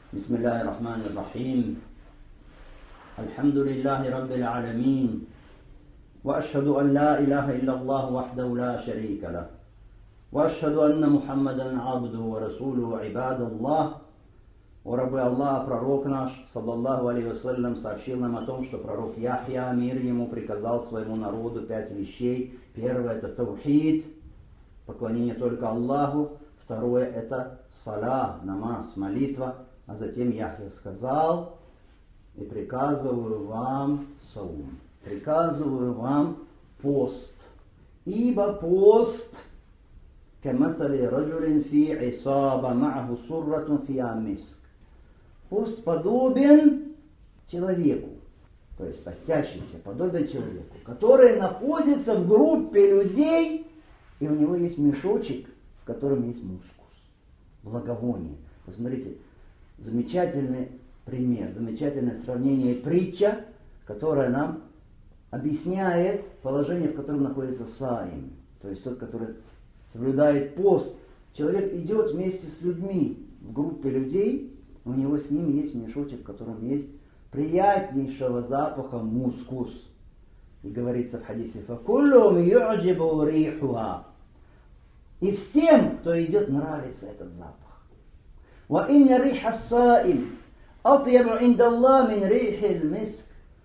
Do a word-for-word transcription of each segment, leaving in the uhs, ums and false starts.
بسم الله الرحمن الرحيم الحمد لله رب العالمين وأشهد أن لا إله إلا الله وحده لا شريك له وأشهد أن محمدا عبده ورسوله عباد الله. О рабы Аллаха, пророк наш, саллаллаху алейхи вассалям, сообщил нам о том, что пророк Яхья, мир ему, приказал своему народу пять вещей. Первое — это таухид, поклонение только Аллаху. Второе — это саля, намаз, молитва. А затем Яхья сказал: и приказываю вам саум, приказываю вам пост, ибо пост каматали раджулин фи исаба ма'аху сурратун фиа миск. Пост подобен человеку, то есть постящийся подобен человеку, который находится в группе людей, и у него есть мешочек, в котором есть мускус, благовоние. Посмотрите, замечательный пример, замечательное сравнение и притча, которая нам объясняет положение, в котором находится саим, то есть тот, который соблюдает пост. Человек идет вместе с людьми, в группе людей, у него с ним есть мешочек, в котором есть приятнейшего запаха мускус. И говорится в хадисе: «Факуллум ю'джибу рихуха». И всем, кто идет, нравится этот запах. «Ва инна риха саим атьябу инда Аллах мин рихил миск».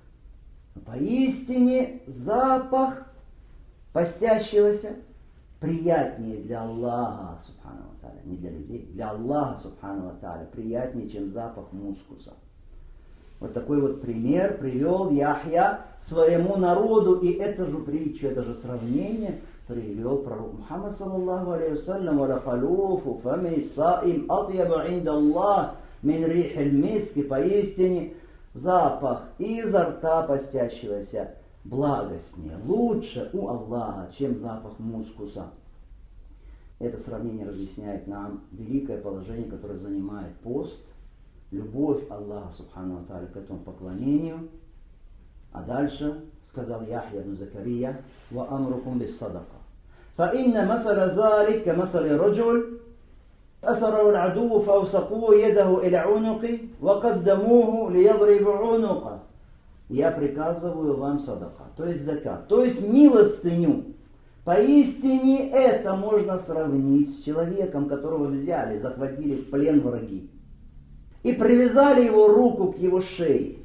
Поистине запах постящегося приятнее для Аллаха, субхану ва тааля, не для людей, для Аллаха, субхану ва тааля, приятнее, чем запах мускуса. Вот такой вот пример привел Яхья своему народу, и эту же притчу, это же сравнение привел пророк Мухаммад, саллаллаху алейхи вассалям: «Ва халуфу фами саим атьябу инда Аллах мин рихил миск». Поистине запах изо рта постящегося благостнее, лучше у Аллаха, чем запах мускуса. Это сравнение разъясняет нам великое положение, которое занимает пост, любовь Аллаха, субхану ва тааля, к этому поклонению. А дальше сказал Яхья ибн Закария: «Ва амрукум бис садака. Фа инна масаля залик ка масали раджуль أسروا العدو فأوثقوا يده إلى عنقه وقدموه ليضرب عنقه». Я приказываю вам садака, то есть закат, то есть милостыню. Поистине это можно сравнить с человеком, которого взяли, захватили в плен враги, и привязали его руку к его шее.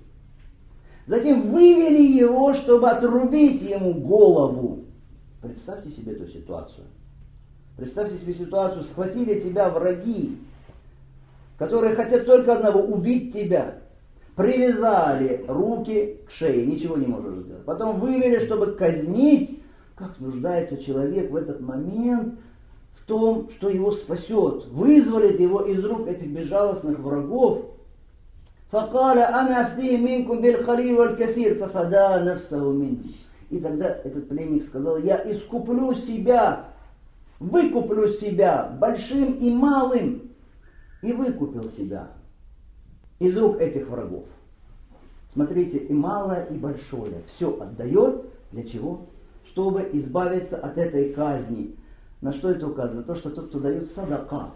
Затем вывели его, чтобы отрубить ему голову. Представьте себе эту ситуацию. Представьте себе ситуацию: схватили тебя враги, которые хотят только одного — убить тебя. Привязали руки к шее, ничего не можешь сделать. Потом вывели, чтобы казнить. Как нуждается человек в этот момент в том, что его спасет, вызволит его из рук этих безжалостных врагов. فَقَالَ أَنَا أَفْدِي مِنْكُمْ بِالْقَلِيلِ وَالْكَثِيرِ فَفَدَى نَفْسَهُ مِنْهِ. И тогда этот пленник сказал: я искуплю себя, выкуплю себя большим и малым. И выкупил себя из рук этих врагов. Смотрите, и малое, и большое все отдает. Для чего? Чтобы избавиться от этой казни. На что это указывает? То, что тот, кто дает садака,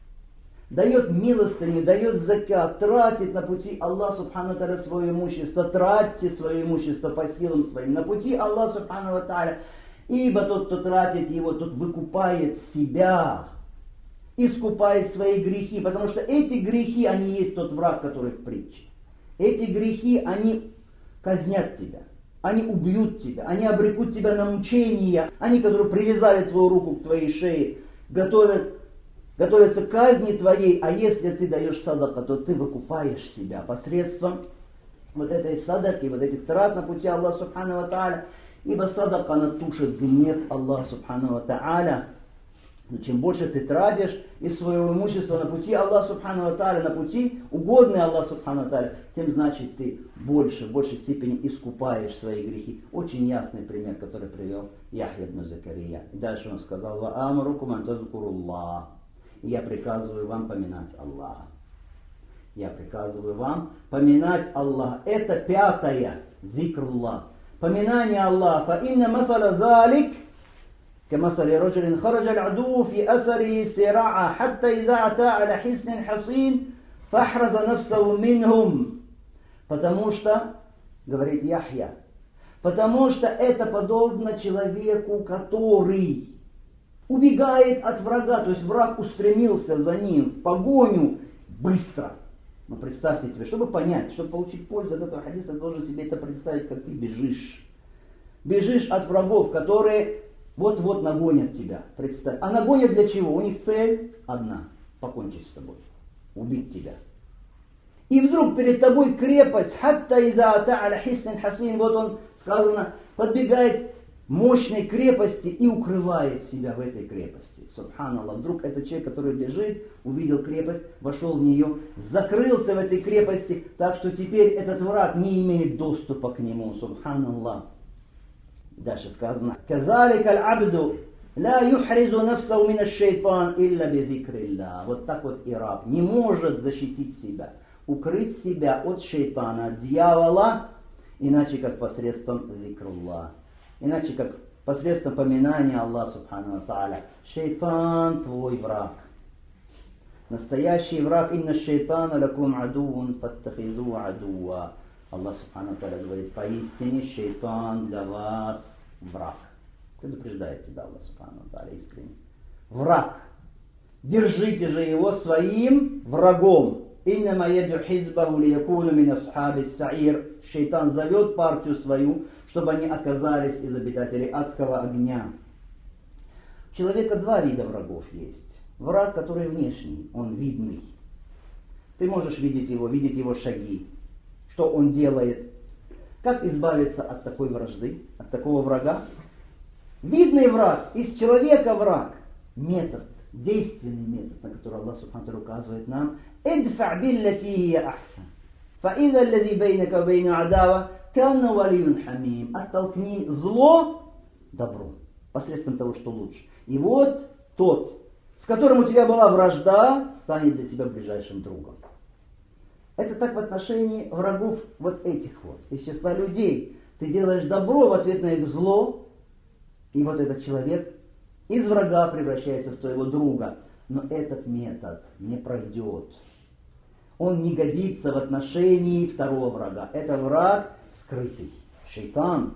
дает милостыню, дает закат, тратит на пути Аллаха, субхану ва тааля, свое имущество. Тратьте свое имущество по силам своим на пути Аллаха, субхану ва тааля. Ибо тот, кто тратит его, тот выкупает себя, искупает свои грехи. Потому что эти грехи, они есть тот враг, который в притче. Эти грехи, они казнят тебя, они убьют тебя, они обрекут тебя на мучения. Они, которые привязали твою руку к твоей шее, готовят, готовятся к казни твоей. А если ты даешь садака, то ты выкупаешь себя посредством вот этой садаки, вот этих трат на пути Аллаха, субхану ва тааля. Ибо садака, она тушит гнев Аллаха, субхану ва тааля. Но чем больше ты тратишь из своего имущества на пути Аллаха, субхану ва тааля, на пути угодный Аллаху, субхану ва тааля, тем значит ты больше, в большей степени искупаешь свои грехи. Очень ясный пример, который привел Яхья ибн Закария. И дальше он сказал: «Ва амрукум ан тазкуруллах». И я приказываю вам поминать Аллаха. Я приказываю вам поминать Аллаха. Это пятое. Зикруллах. Поминание Аллаха. Фа инна масаля залик كمثل رجل خرج العدو في أثره سراعا حتى إذا أتى على حصن حصين فَأَحْرَزَ نَفْسَهُ مِنْهُمْ. Потому что, говорит Яхья, потому что это подобно человеку, который убегает от врага, то есть враг устремился за ним в погоню быстро. Но представьте себе, чтобы понять, чтобы получить пользу от этого хадиса, ты должен себе это представить, как ты бежишь. Бежишь от врагов, которые вот-вот нагонят тебя. Представь. А нагонят для чего? У них цель одна – покончить с тобой, убить тебя. И вдруг перед тобой крепость, хатта иза ата'аля хиснин хасин, вот он, сказано, подбегает мощной крепости и укрывает себя в этой крепости. Субханаллах. Вдруг этот человек, который бежит, увидел крепость, вошел в нее, закрылся в этой крепости, так что теперь этот враг не имеет доступа к нему. Субханаллах. Дальше сказано: «Казалика аль-абду ла юхризу нафсаху мин аш-шайтан илля би-зикриллах». Вот так вот и раб не может защитить себя, укрыть себя от шайтана, от дьявола, иначе как посредством зикруллах. Иначе как посредством поминания Аллаха Субхану ва Тааля. Шайтан твой враг. Настоящий враг. Инна шайтана лакум адувун фаттахизу адуа. Аллах Субхану ва Тааля говорит: поистине шайтан для вас враг. Предупреждает тебя Аллах Субхану ва Тааля искренне. Враг. Держите же его своим врагом. Иннама яду хизбаху лиякуну мин асхаби саир. Шайтан зовет партию свою, чтобы они оказались из обитателей адского огня. У человека два вида врагов есть. Враг, который внешний, он видный. Ты можешь видеть его, видеть его шаги, что он делает. Как избавиться от такой вражды, от такого врага? Видный враг, из человека враг. Метод, действенный метод, на который Аллах Субхану ва Тааля указывает нам. «Идфа' биллати хия ахсан. Фа'иза аллази бейнака ва бейна адава канна валиюн хамим». Оттолкни зло добром, посредством того, что лучше. И вот тот, с которым у тебя была вражда, станет для тебя ближайшим другом. Это так в отношении врагов вот этих вот, из числа людей. Ты делаешь добро в ответ на их зло, и вот этот человек из врага превращается в твоего друга. Но этот метод не пройдет. Он не годится в отношении второго врага. Это враг скрытый. Шайтан.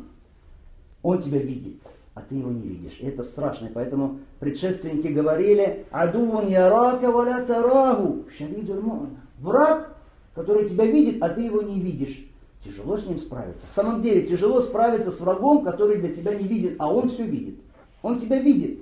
Он тебя видит, а ты его не видишь. И это страшно. Поэтому предшественники говорили: «Адувун ярака валя тараху шадидуль му'на». Враг, который тебя видит, а ты его не видишь. Тяжело с ним справиться. В самом деле тяжело справиться с врагом, который для тебя не видит, а он все видит. Он тебя видит.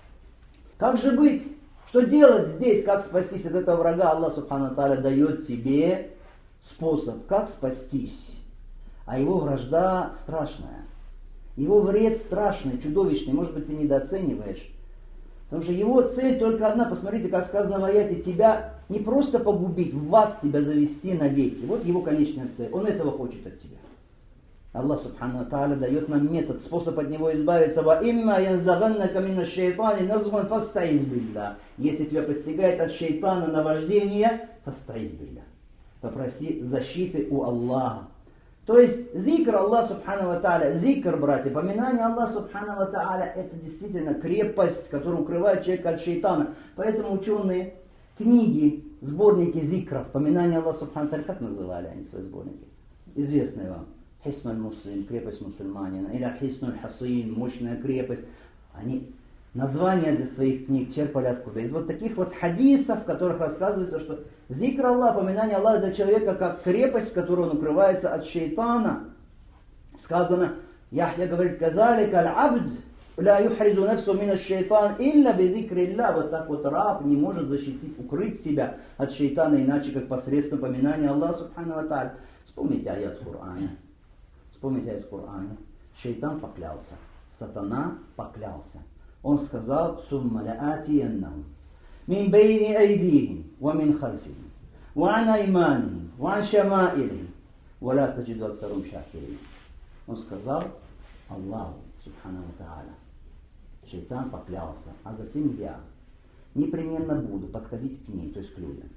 Как же быть? Что делать здесь? Как спастись от этого врага? Аллах Субхану ва Тааля дает тебе способ, как спастись. А его вражда страшная. Его вред страшный, чудовищный. Может быть, ты недооцениваешь. Потому что его цель только одна. Посмотрите, как сказано в аяте: тебя не просто погубить, в ад тебя завести навеки. Вот его конечная цель. Он этого хочет от тебя. Аллах Субхану ва Тааля дает нам метод, способ от него избавиться. «Ва имма янзаганнака мина шайтани назгун фастаиз билля». Если тебя постигает от шайтана наваждение, фастаиз билля. Попроси защиты у Аллаха. То есть зикр Аллах Субхану ва Тааля, зикр, братья, поминание Аллаха Субхану ва Тааля, это действительно крепость, которая укрывает человека от шайтана. Поэтому ученые книги, сборники зикров, поминание Аллаха Субхану ва Тааля, как называли они свои сборники? Известные вам. Хисн аль-Муслим, крепость мусульманина, или Хисн аль-Хасин, мощная крепость. Они названия для своих книг черпали откуда? Из вот таких вот хадисов, в которых рассказывается, что зикр Аллаха, поминание Аллаха для человека, как крепость, в которой он укрывается от шайтана. Сказано, Яхья говорит: «Казалика аль-абд ла юхризу нафсу мин аш-шайтан илля би-зикрилля». Вот так вот раб не может защитить, укрыть себя от шайтана, иначе как посредством поминания Аллаха Субхану ва Тааля. Вспомните аят в Коране. Вспомните аят в Коране. Шайтан поклялся. Сатана поклялся. Он сказал: «Сумма лаатияннахум мин бейни айдихим ва мин хальфихим ва ан айманихим ва ан шамаилихим ва ла таджиду аксарахум шакирин». Он сказал Аллаху Субхану ва Тааля. Шайтан поклялся, а затем я непременно буду подходить к ней, то есть к людям,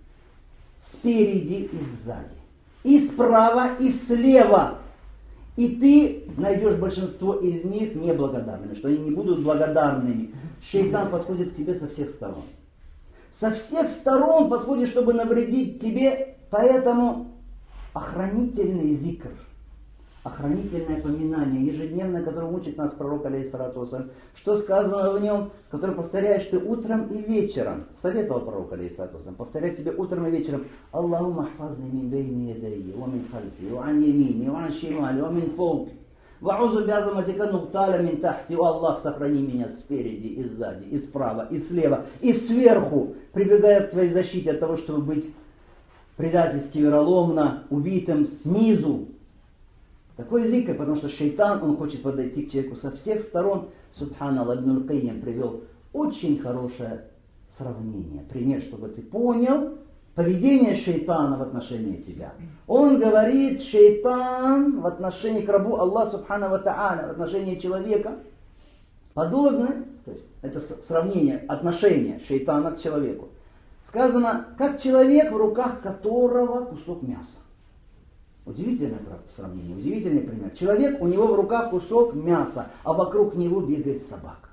спереди и сзади, и справа, и слева. И ты найдешь большинство из них неблагодарными, что они не будут благодарными. Шайтан подходит к тебе со всех сторон. Со всех сторон подходит, чтобы навредить тебе, поэтому охранительный зикр, охранительное поминание, ежедневное, которое учит нас пророк, алейхиссалату вассалям, что сказано в нем, которое повторяешь ты утром и вечером. Советовал пророк, алейхиссалату вассалям, повторять тебе утром и вечером: Аллахумма хфазни мин бейни ядайи, ва мин хальфи, ва ан ямини, ва ан шимали, ва мин фауки, ва аузу би'азаматика нугталя мин тахти. О Аллах, сохрани меня спереди, и сзади, и справа, и слева, и сверху, прибегая к твоей защите от того, чтобы быть предательски, вероломно убитым снизу. Такой зикр, потому что шайтан, он хочет подойти к человеку со всех сторон. Субханаллах, Ибн аль-Кайим привел очень хорошее сравнение, пример, чтобы ты понял поведение шайтана в отношении тебя. Он говорит, шайтан в отношении к рабу Аллаха Субхану ва Тааля, в отношении человека, подобно, то есть это сравнение, отношение шайтана к человеку. Сказано, как человек, в руках которого кусок мяса. Удивительное сравнение, удивительный пример. Человек, у него в руках кусок мяса, а вокруг него бегает собака.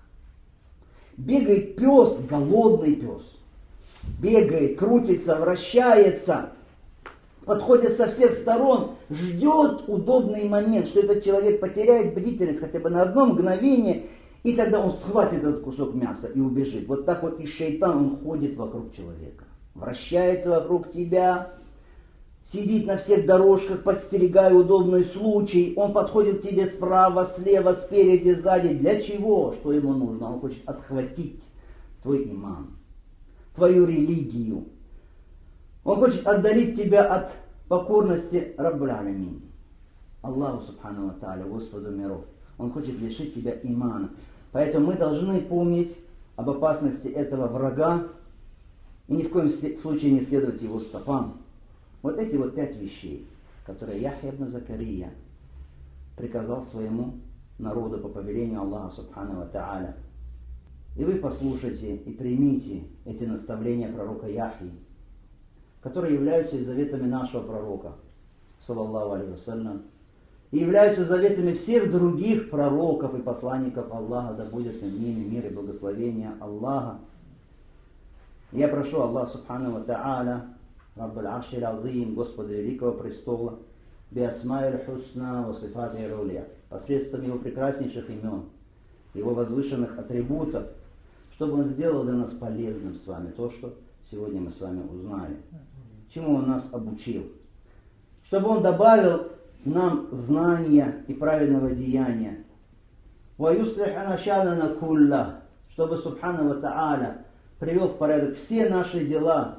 Бегает пес, голодный пес. Бегает, крутится, вращается, подходит со всех сторон, ждет удобный момент, что этот человек потеряет бдительность хотя бы на одно мгновение, и тогда он схватит этот кусок мяса и убежит. Вот так вот и шайтан, он ходит вокруг человека, вращается вокруг тебя, сидит на всех дорожках, подстерегая удобный случай. Он подходит к тебе справа, слева, спереди, сзади. Для чего? Что ему нужно? Он хочет отхватить твой иман, твою религию. Он хочет отдалить тебя от покорности Раббуль Алямин, Аллаху Субхану ва Тааля, Господу миров. Он хочет лишить тебя имана. Поэтому мы должны помнить об опасности этого врага и ни в коем случае не следовать его стопам. Вот эти вот пять вещей, которые Яхья ибн Закария приказал своему народу по повелению Аллаха Субхану ва Тааля. И вы послушайте и примите эти наставления пророка Яхьи, которые являются и заветами нашего пророка, саллаллаху алейхи вассалям, и являются заветами всех других пророков и посланников Аллаха, да будет над ними мир и благословение Аллаха. Я прошу Аллаха Субхану ва Тааля, Раббуль Аршиль Азим, Господа Великого Престола, биасмаиль хусна ва сифатиль улия, посредством его прекраснейших имен, его возвышенных атрибутов, чтобы он сделал для нас полезным с вами то, что сегодня мы с вами узнали, чему он нас обучил, чтобы он добавил нам знания и праведного деяния, ва юслих ана шанана кулла, чтобы Субхану ва Тааля привел в порядок все наши дела,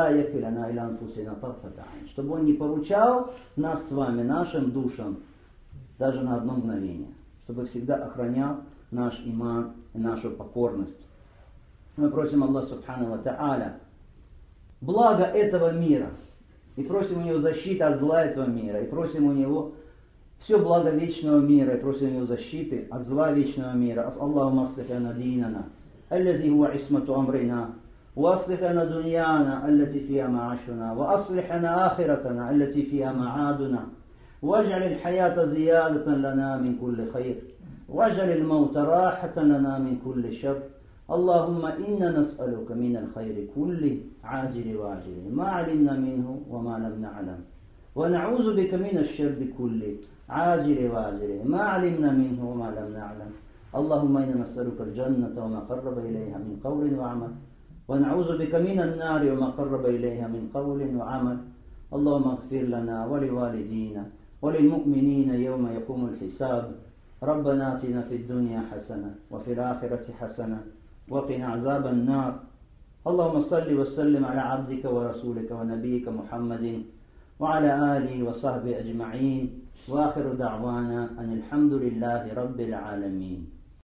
чтобы он не поручал нас с вами, нашим душам, даже на одно мгновение, чтобы всегда охранял наш иман и нашу покорность. Мы просим Аллаха Субхану ва Тааля благо этого мира, и просим у него защиты от зла этого мира, и просим у него все благо вечного мира, и просим у него защиты от зла вечного мира. Аллахумма аслих лана динана الذي هو عصمة أمرنا وأصلح لنا دنيانا التي فيها معاشنا وأصلح لنا آخرتنا التي فيها معادنا واجعل الحياة زيادة لنا من كل خير واجعل الموت راحة لنا من كل شر اللهم إنا نسألك من الخير كله عاجل واجل ما علمنا منه وما لم نعلم ونعوذ بك من الشر كله عاجل واجل ما علمنا منه وما لم نعلم اللهم إنا نسألك الجنة وما قرب إليها من قول وعمل ونعوذ بك من النار وما قرب إليها من قول وعمل اللهم اغفر لنا ولوالدينا وللمؤمنين يوم يقوم الحساب ربنا آتنا في الدنيا حسنة وفي الآخرة حسنة وقنا عذاب النار اللهم صل وسلم على عبدك ورسولك ونبيك محمد وعلى آله وصحبه أجمعين وآخر دعوانا أن الحمد لله رب العالمين.